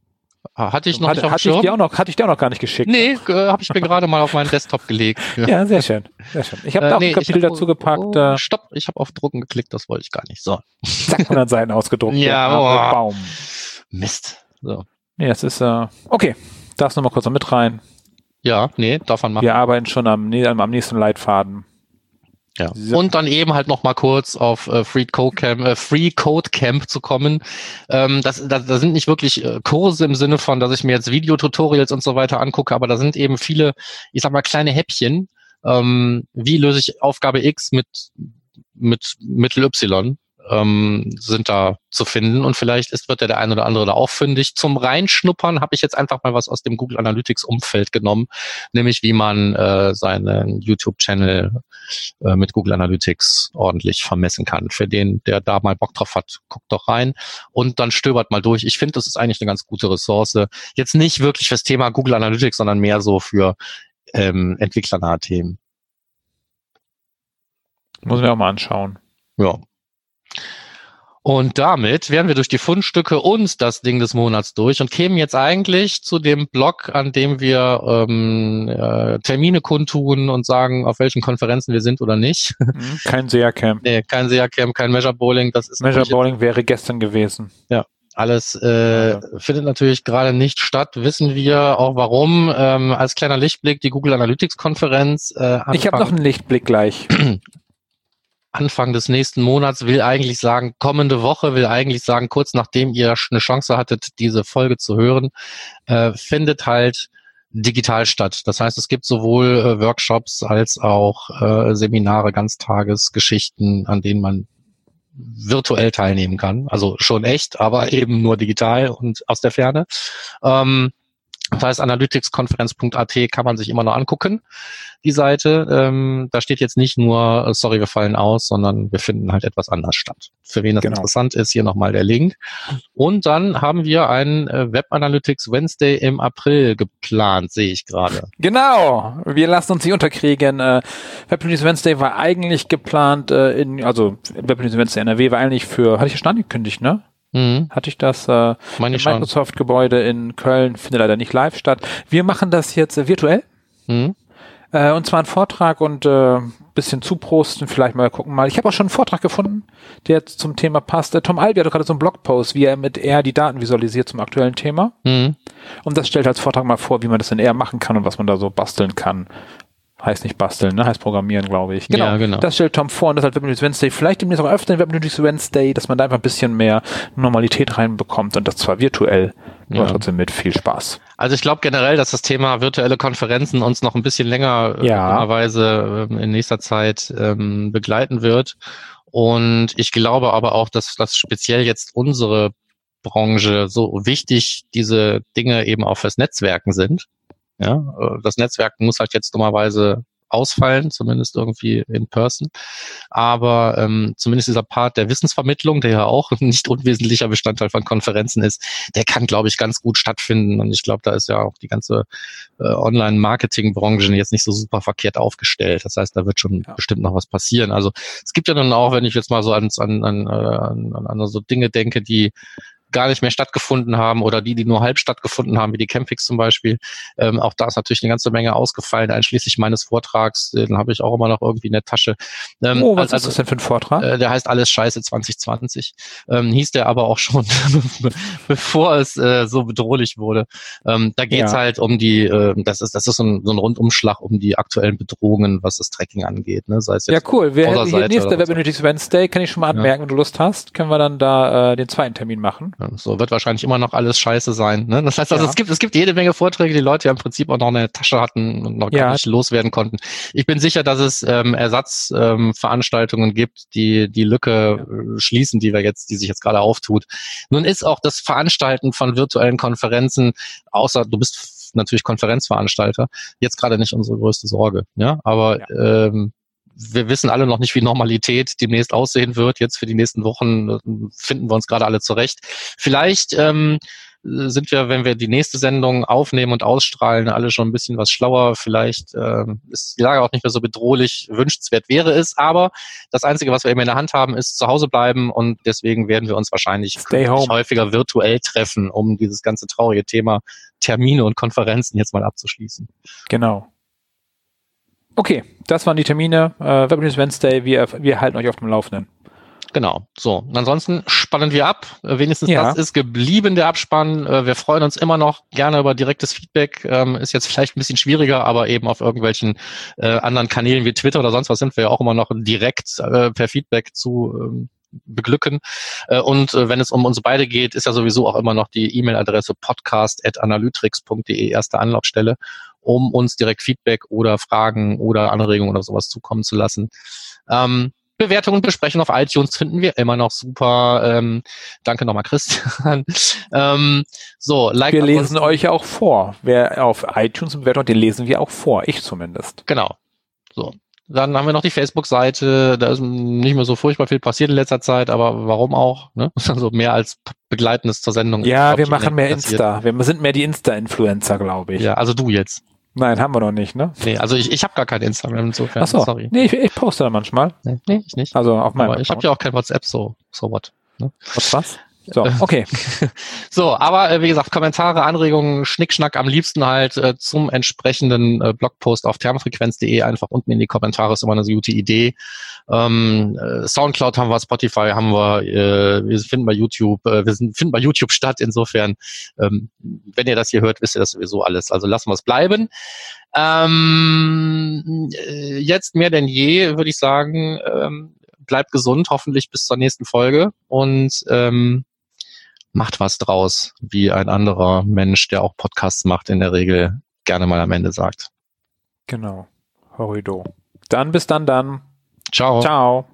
Hatte ich noch hatte, nicht auf hatte ich dir auch noch, hatte ich dir auch noch gar nicht geschickt. Nee, äh, habe ich mir gerade mal auf meinen Desktop gelegt. Ja, ja sehr schön. Sehr schön. Ich habe äh, da auch nee, ein Kapitel hab, dazu gepackt. Oh, äh, stopp, ich habe auf Drucken geklickt, das wollte ich gar nicht. So. Zack, hundert Seiten ausgedruckt. Ja, oh. Baum. Mist. So. Nee, das ist, äh, okay. Darfst du noch mal kurz noch mit rein? Ja, nee, darf man machen. Wir arbeiten schon am, nee, am nächsten Leitfaden. Ja. Und dann eben halt noch mal kurz auf äh, Free Code Camp, äh, Free Code Camp zu kommen. Ähm, das, da, da sind nicht wirklich äh, Kurse im Sinne von, dass ich mir jetzt Videotutorials und so weiter angucke, aber da sind eben viele, ich sag mal, kleine Häppchen. Ähm, wie löse ich Aufgabe X mit mit Mittel Y? Ähm, sind da zu finden und vielleicht ist, wird der, der ein oder andere da auch fündig. Zum Reinschnuppern habe ich jetzt einfach mal was aus dem Google Analytics Umfeld genommen, nämlich wie man äh, seinen YouTube-Channel äh, mit Google Analytics ordentlich vermessen kann. Für den, der da mal Bock drauf hat, guckt doch rein und dann stöbert mal durch. Ich finde, das ist eigentlich eine ganz gute Ressource. Jetzt nicht wirklich fürs Thema Google Analytics, sondern mehr so für ähm, entwicklernahe Themen. Muss ich auch mal anschauen. Ja. Und damit wären wir durch die Fundstücke und das Ding des Monats durch und kämen jetzt eigentlich zu dem Blog, an dem wir ähm, äh, Termine kundtun und sagen, auf welchen Konferenzen wir sind oder nicht. Kein S E A-Camp. Nee, kein S E A-Camp, kein Measure Bowling. Das ist Measure Bowling wäre gestern gewesen. Ja, alles äh, ja. findet natürlich gerade nicht statt. Wissen wir auch warum. Ähm, als kleiner Lichtblick die Google Analytics-Konferenz. Äh, ich habe noch einen Lichtblick gleich. Anfang des nächsten Monats, will eigentlich sagen, kommende Woche, will eigentlich sagen, kurz nachdem ihr eine Chance hattet, diese Folge zu hören, äh, findet halt digital statt. Das heißt, es gibt sowohl äh, Workshops als auch äh, Seminare, Ganztagesgeschichten, an denen man virtuell teilnehmen kann. Also schon echt, aber eben nur digital und aus der Ferne. Ähm, Das heißt, analyticskonferenz punkt a t kann man sich immer noch angucken, die Seite. Ähm, da steht jetzt nicht nur, sorry, wir fallen aus, sondern wir finden halt etwas anders statt. Für wen das genau. interessant ist, hier nochmal der Link. Und dann haben wir einen äh, Web Analytics Wednesday im April geplant, sehe ich gerade. Genau, wir lassen uns nicht unterkriegen. Äh, Web Analytics Wednesday war eigentlich geplant, äh, in, also Web Analytics Wednesday N R W war eigentlich für, hatte ich ja schon angekündigt, ne? Mhm. Hatte ich das äh, im Microsoft-Gebäude in Köln, findet leider nicht live statt. Wir machen das jetzt äh, virtuell. Mhm. Äh, und zwar ein Vortrag und äh, bisschen zuprosten, vielleicht mal gucken mal. Ich habe auch schon einen Vortrag gefunden, der zum Thema passt. Äh, Tom Albi hat gerade so einen Blogpost, wie er mit R die Daten visualisiert zum aktuellen Thema. Mhm. Und das stellt als Vortrag mal vor, wie man das in R machen kann und was man da so basteln kann. Heißt nicht basteln, ne? Heißt programmieren, glaube ich. Genau. Ja, genau. Das stellt Tom vor und das hat Web News Wednesday. Vielleicht demnächst auch öfter in Web News Wednesday, dass man da einfach ein bisschen mehr Normalität reinbekommt und das zwar virtuell, ja. aber trotzdem mit viel Spaß. Also ich glaube generell, dass das Thema virtuelle Konferenzen uns noch ein bisschen länger ja. Weise in nächster Zeit ähm, begleiten wird. Und ich glaube aber auch, dass das speziell jetzt unsere Branche so wichtig diese Dinge eben auch fürs Netzwerken sind. Ja, das Netzwerk muss halt jetzt dummerweise ausfallen, zumindest irgendwie in person. Aber ähm, zumindest dieser Part der Wissensvermittlung, der ja auch ein nicht unwesentlicher Bestandteil von Konferenzen ist, der kann, glaube ich, ganz gut stattfinden. Und ich glaube, da ist ja auch die ganze äh, Online-Marketing-Branche jetzt nicht so super verkehrt aufgestellt. Das heißt, da wird schon ja. bestimmt noch was passieren. Also es gibt ja dann auch, wenn ich jetzt mal so an, an, an, an, an so Dinge denke, die gar nicht mehr stattgefunden haben oder die, die nur halb stattgefunden haben, wie die Campings zum Beispiel. Ähm, auch da ist natürlich eine ganze Menge ausgefallen, einschließlich meines Vortrags. Den habe ich auch immer noch irgendwie in der Tasche. Ähm, oh, was also, ist das denn für ein Vortrag? Äh, der heißt Alles Scheiße zwanzig zwanzig. Ähm, hieß der aber auch schon, bevor es äh, so bedrohlich wurde. Ähm, da geht's ja. halt um die, äh, das ist das ist so ein, so ein Rundumschlag um die aktuellen Bedrohungen, was das Tracking angeht. Ne? Sei es jetzt ja, cool. Wir hätten hier nächste Web News Wednesday, kann ich schon mal anmerken, ja. wenn du Lust hast, können wir dann da äh, den zweiten Termin machen. So wird wahrscheinlich immer noch alles scheiße sein. Ne? Das heißt also, ja. es gibt es gibt jede Menge Vorträge, die Leute ja im Prinzip auch noch in der Tasche hatten und noch gar ja. nicht loswerden konnten. Ich bin sicher, dass es ähm, Ersatzveranstaltungen ähm, gibt, die die Lücke ja. äh, schließen, die wir jetzt, die sich jetzt gerade auftut. Nun ist auch das Veranstalten von virtuellen Konferenzen, außer du bist natürlich Konferenzveranstalter, jetzt gerade nicht unsere größte Sorge. Ja, aber ja. ähm, wir wissen alle noch nicht, wie Normalität demnächst aussehen wird. Jetzt für die nächsten Wochen finden wir uns gerade alle zurecht. Vielleicht ähm, sind wir, wenn wir die nächste Sendung aufnehmen und ausstrahlen, alle schon ein bisschen was schlauer. Vielleicht ähm, ist die Lage auch nicht mehr so bedrohlich. Wünschenswert wäre es. Aber das Einzige, was wir eben in der Hand haben, ist zu Hause bleiben. Und deswegen werden wir uns wahrscheinlich häufiger virtuell treffen, um dieses ganze traurige Thema Termine und Konferenzen jetzt mal abzuschließen. Genau. Okay, das waren die Termine. Äh, Web News Wednesday, wir, wir halten euch auf dem Laufenden. Genau, so. Und ansonsten spannen wir ab. Äh, wenigstens ja. das ist geblieben, der Abspann. Äh, wir freuen uns immer noch gerne über direktes Feedback. Ähm, ist jetzt vielleicht ein bisschen schwieriger, aber eben auf irgendwelchen äh, anderen Kanälen wie Twitter oder sonst was sind wir ja auch immer noch direkt äh, per Feedback zu ähm, beglücken. Äh, und äh, wenn es um uns beide geht, ist ja sowieso auch immer noch die E-Mail-Adresse podcast at analytrix punkt de erste Anlaufstelle, um uns direkt Feedback oder Fragen oder Anregungen oder sowas zukommen zu lassen. Ähm, Bewertungen und Besprechungen auf iTunes finden wir immer noch super. Ähm, danke nochmal, Christian. ähm, so, like wir lesen euch ja auch vor. Wer auf iTunes bewertet, den lesen wir auch vor. Ich zumindest. Genau. So. Dann haben wir noch die Facebook-Seite. Da ist nicht mehr so furchtbar viel passiert in letzter Zeit, aber warum auch? Ne? Also mehr als Begleitendes zur Sendung. Ja, wir machen mehr passiert. Insta. Wir sind mehr die Insta-Influencer, glaube ich. Ja, also du jetzt. Nein, haben wir noch nicht, ne? Nee, also ich, ich habe gar kein Instagram insofern. Ach so. Sorry. Nee, ich, ich poste da manchmal. Nee, nee, ich nicht. Also auf meinem Aber ich habe ja auch kein WhatsApp, so so what. Ne? Was was? So, okay. So, aber äh, wie gesagt, Kommentare, Anregungen, Schnickschnack am liebsten halt äh, zum entsprechenden äh, Blogpost auf thermofrequenz punkt de einfach unten in die Kommentare, ist immer eine gute Idee. Ähm, äh, Soundcloud haben wir, Spotify haben wir, äh, wir finden bei YouTube, äh, wir sind, finden bei YouTube statt, insofern, ähm, wenn ihr das hier hört, wisst ihr das sowieso alles. Also lassen wir es bleiben. Ähm, äh, jetzt mehr denn je, würde ich sagen, ähm, bleibt gesund, hoffentlich bis zur nächsten Folge und ähm, macht was draus, wie ein anderer Mensch, der auch Podcasts macht, in der Regel gerne mal am Ende sagt. Genau. Horrido. Dann bis dann dann. Ciao. Ciao.